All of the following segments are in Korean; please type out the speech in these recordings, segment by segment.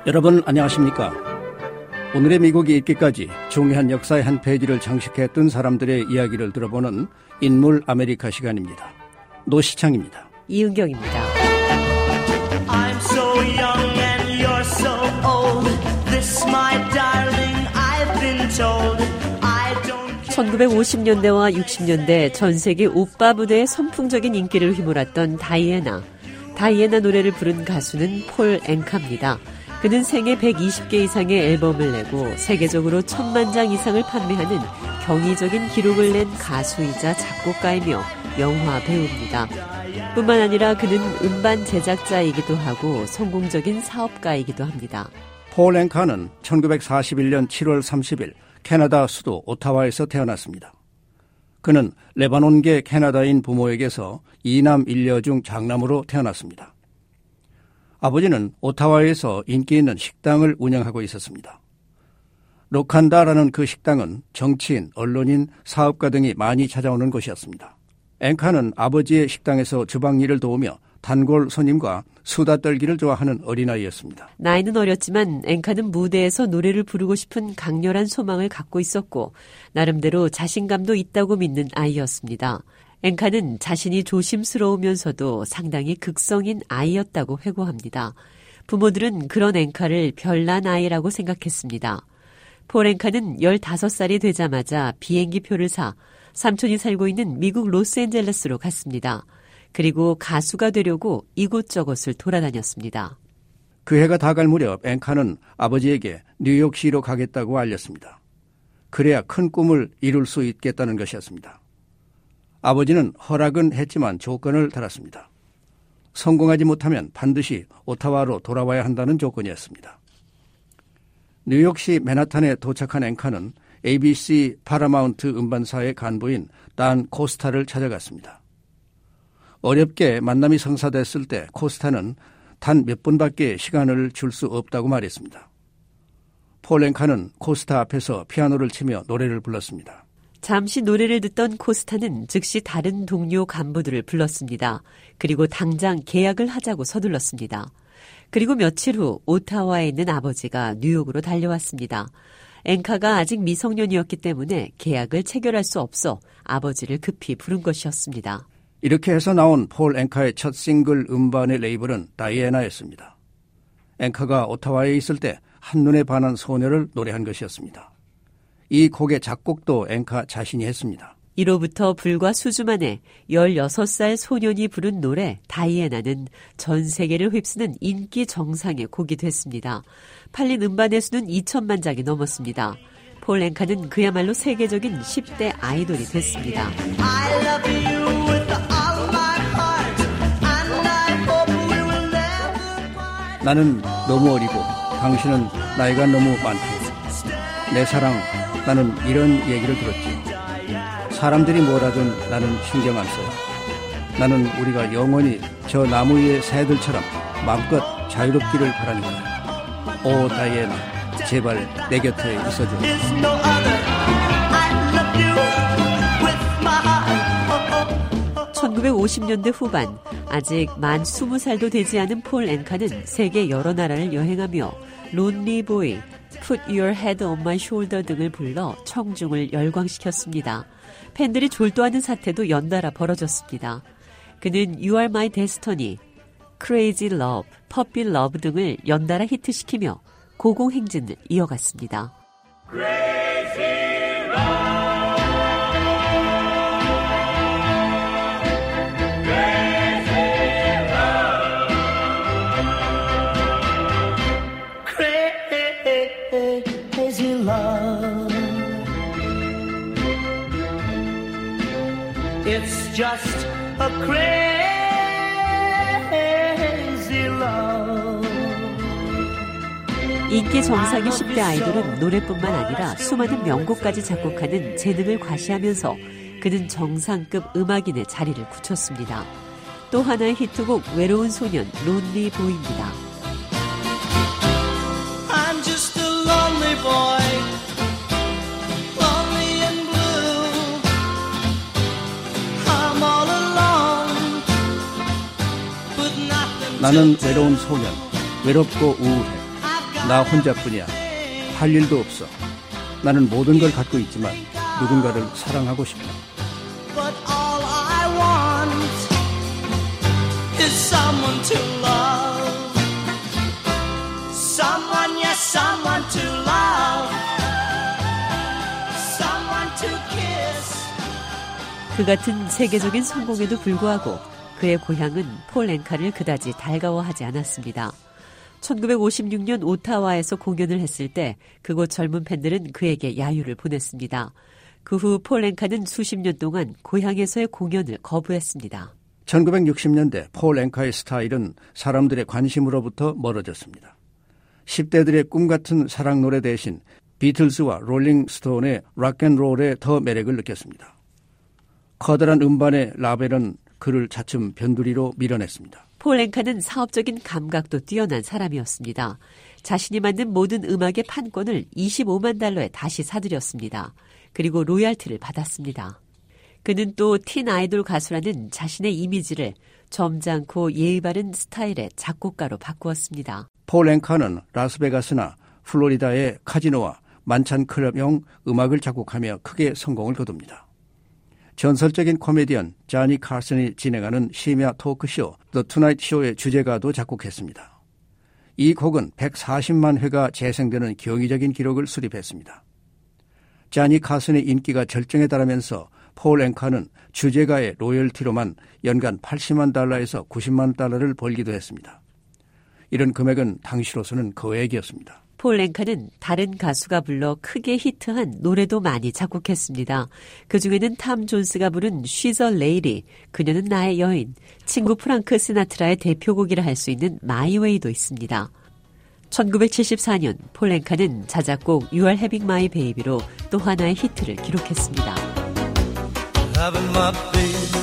여러분 안녕하십니까? 오늘의 미국이 있기까지 중요한 역사의 한 페이지를 장식했던 사람들의 이야기를 들어보는 인물 아메리카 시간입니다. 노시창입니다. 이은경입니다. I'm so young and you're so old. This my darling I've been told. 1950년대와 60년대 전 세계 오빠 부대의 선풍적인 인기를 휘몰았던 다이애나 노래를 부른 가수는 폴 앵카입니다. 그는 생애 120개 이상의 앨범을 내고 세계적으로 1000만 장 이상을 판매하는 경이적인 기록을 낸 가수이자 작곡가이며 영화 배우입니다. 뿐만 아니라 그는 음반 제작자이기도 하고 성공적인 사업가이기도 합니다. 폴 앵카는 1941년 7월 30일 캐나다 수도 오타와에서 태어났습니다. 그는 레바논계 캐나다인 부모에게서 2남 1녀 중 장남으로 태어났습니다. 아버지는 오타와에서 인기 있는 식당을 운영하고 있었습니다. 로칸다라는 그 식당은 정치인, 언론인, 사업가 등이 많이 찾아오는 곳이었습니다. 앵카는 아버지의 식당에서 주방 일을 도우며 단골 손님과 수다 떨기를 좋아하는 어린아이였습니다. 나이는 어렸지만 앵카는 무대에서 노래를 부르고 싶은 강렬한 소망을 갖고 있었고 나름대로 자신감도 있다고 믿는 아이였습니다. 앵카는 자신이 조심스러우면서도 상당히 극성인 아이였다고 회고합니다. 부모들은 그런 앵카를 별난 아이라고 생각했습니다. 폴 앵카는 15살이 되자마자 비행기표를 사 삼촌이 살고 있는 미국 로스앤젤레스로 갔습니다. 그리고 가수가 되려고 이곳저곳을 돌아다녔습니다. 그 해가 다 갈 무렵 앵카는 아버지에게 뉴욕시로 가겠다고 알렸습니다. 그래야 큰 꿈을 이룰 수 있겠다는 것이었습니다. 아버지는 허락은 했지만 조건을 달았습니다. 성공하지 못하면 반드시 오타와로 돌아와야 한다는 조건이었습니다. 뉴욕시 맨하탄에 도착한 앵카는 ABC 파라마운트 음반사의 간부인 단 코스타를 찾아갔습니다. 어렵게 만남이 성사됐을 때 코스타는 단 몇 분밖에 시간을 줄 수 없다고 말했습니다. 폴 앵카는 코스타 앞에서 피아노를 치며 노래를 불렀습니다. 잠시 노래를 듣던 코스타는 즉시 다른 동료 간부들을 불렀습니다. 그리고 당장 계약을 하자고 서둘렀습니다. 그리고 며칠 후 오타와에 있는 아버지가 뉴욕으로 달려왔습니다. 앵카가 아직 미성년이었기 때문에 계약을 체결할 수 없어 아버지를 급히 부른 것이었습니다. 이렇게 해서 나온 폴 앵카의 첫 싱글 음반의 레이블은 다이애나였습니다. 앵카가 오타와에 있을 때 한눈에 반한 소녀를 노래한 것이었습니다. 이 곡의 작곡도 앵카 자신이 했습니다. 이로부터 불과 수주 만에 16살 소년이 부른 노래 다이애나는 전 세계를 휩쓰는 인기 정상의 곡이 됐습니다. 팔린 음반의 수는 2000만 장이 넘었습니다. 폴 앵카는 그야말로 세계적인 10대 아이돌이 됐습니다. 나는 너무 어리고 당신은 나이가 너무 많고 내 사랑 나는 이런 얘기를 들었지. 사람들이 뭐라든 나는 신경 안 써요. 나는 우리가 영원히 저 나무 위의 새들처럼 마음껏 자유롭기를 바라니까. 오 다이애나 제발 내 곁에 있어줘. 1950년대 후반 아직 만 20살도 되지 않은 폴 앵카는 세계 여러 나라를 여행하며 론리 보이, Put Your Head on My Shoulder 등을 불러 청중을 열광시켰습니다. 팬들이 졸도하는 사태도 연달아 벌어졌습니다. 그는 You Are My Destiny, Crazy Love, Puppy Love 등을 연달아 히트시키며 고공행진을 이어갔습니다. Crazy Love. It's just a crazy love. 인기 정상의 10대 아이돌은 노래뿐만 아니라 수많은 명곡까지 작곡하는 재능을 과시하면서 그는 정상급 음악인의 자리를 굳혔습니다. 또 하나의 히트곡 외로운 소년 론리 보이입니다. I'm just a lonely boy. 나는 외로운 소년, 외롭고 우울해. 나 혼자뿐이야. 할 일도 없어. 나는 모든 걸 갖고 있지만 누군가를 사랑하고 싶다. But all I want is someone to love. Someone, yes, someone to love. Someone to kiss. 그 같은 세계적인 성공에도 불구하고 그의 고향은 폴 앵카를 그다지 달가워하지 않았습니다. 1956년 오타와에서 공연을 했을 때 그곳 젊은 팬들은 그에게 야유를 보냈습니다. 그 후 폴 앵카는 수십 년 동안 고향에서의 공연을 거부했습니다. 1960년대 폴 앵카의 스타일은 사람들의 관심으로부터 멀어졌습니다. 10대들의 꿈같은 사랑 노래 대신 비틀즈와 롤링스톤의 락앤롤에 더 매력을 느꼈습니다. 커다란 음반의 라벨은 그를 차츰 변두리로 밀어냈습니다. 폴 앵카는 사업적인 감각도 뛰어난 사람이었습니다. 자신이 만든 모든 음악의 판권을 $25만 다시 사들였습니다. 그리고 로얄티를 받았습니다. 그는 또 틴 아이돌 가수라는 자신의 이미지를 점잖고 예의 바른 스타일의 작곡가로 바꾸었습니다. 폴 앵카는 라스베가스나 플로리다의 카지노와 만찬 클럽용 음악을 작곡하며 크게 성공을 거둡니다. 전설적인 코미디언 자니 카슨이 진행하는 심야 토크쇼 The Tonight Show의 주제가도 작곡했습니다. 이 곡은 140만 회가 재생되는 경이적인 기록을 수립했습니다. 자니 카슨의 인기가 절정에 달하면서 폴 앵카는 주제가의 로열티로만 연간 $80만 90만 벌기도 했습니다. 이런 금액은 당시로서는 거액이었습니다. 폴 앵카는 다른 가수가 불러 크게 히트한 노래도 많이 작곡했습니다. 그중에는 탐 존스가 부른 She's a Lady, 그녀는 나의 여인, 친구 프랑크 시나트라의 대표곡이라 할 수 있는 My Way도 있습니다. 1974년 폴 앵카는 자작곡 You Are Having My Baby로 또 하나의 히트를 기록했습니다. Having my baby.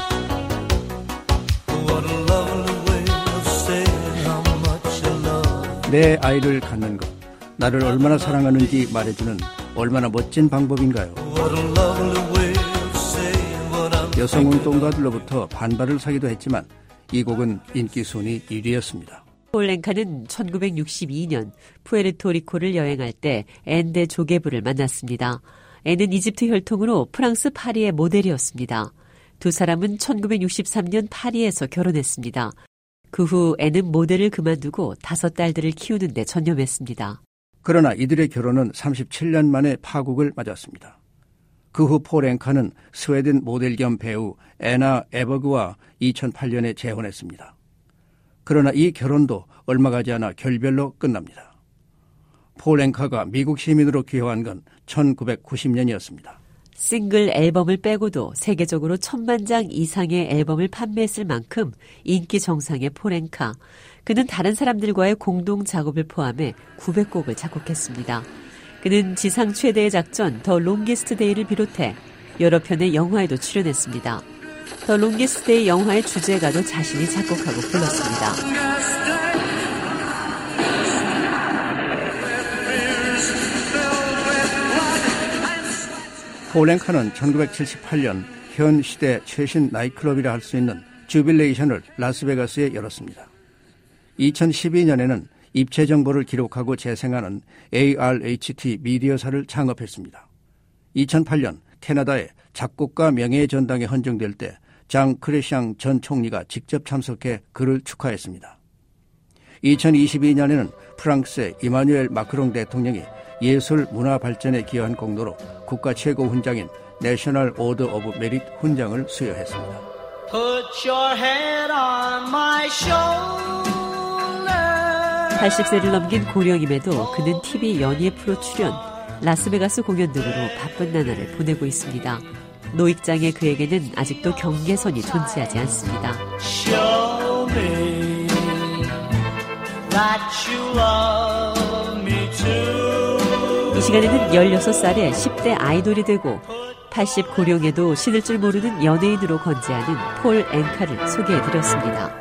What a lovely way of saying how much you love. 내 아이를 갖는 것, 나를 얼마나 사랑하는지 말해주는 얼마나 멋진 방법인가요? What a lovely way of saying what I'm 여성운동가들로부터 반발을 사기도 했지만 이 곡은 인기 순위 1위였습니다. 폴 앵카는 1962년 푸에르토리코를 여행할 때 앤데 조게부를 만났습니다. 앤은 이집트 혈통으로 프랑스 파리의 모델이었습니다. 두 사람은 1963년 파리에서 결혼했습니다. 그 후 앤은 모델을 그만두고 5딸들을 키우는 데 전념했습니다. 그러나 이들의 결혼은 37년 만에 파국을 맞았습니다. 그 후 폴 앵카는 스웨덴 모델 겸 배우 애나 에버그와 2008년에 재혼했습니다. 그러나 이 결혼도 얼마 가지 않아 결별로 끝납니다. 폴 앵카가 미국 시민으로 귀화한 건 1990년이었습니다. 싱글 앨범을 빼고도 세계적으로 1000만 장 이상의 앨범을 판매했을 만큼 인기 정상의 폴 앵카. 그는 다른 사람들과의 공동 작업을 포함해 900곡을 작곡했습니다. 그는 지상 최대의 작전 더 롱기스트 데이를 비롯해 여러 편의 영화에도 출연했습니다. 더 롱기스트 데이 영화의 주제가도 자신이 작곡하고 불렀습니다. 폴 앵카는 1978년 현 시대 최신 나이트클럽이라 할 수 있는 주빌레이션을 라스베가스에 열었습니다. 2012년에는 입체 정보를 기록하고 재생하는 ARHT 미디어사를 창업했습니다. 2008년 캐나다의 작곡가 명예의 전당에 헌정될 때 장 크레샹 전 총리가 직접 참석해 그를 축하했습니다. 2022년에는 프랑스의 이마누엘 마크롱 대통령이 예술 문화 발전에 기여한 공로로 국가 최고 훈장인 내셔널 오더 오브 메릿 훈장을 수여했습니다. Put your head on my shoulder. 80세를 넘긴 고령임에도 그는 TV 연예 프로 출연, 라스베가스 공연 등으로 바쁜 나날을 보내고 있습니다. 노익장의 그에게는 아직도 경계선이 존재하지 않습니다. Show me that you love me too. 이 시간에는 16살에 10대 아이돌이 되고 80 고령에도 신을 줄 모르는 연예인으로 건재하는 폴 앵카를 소개해드렸습니다.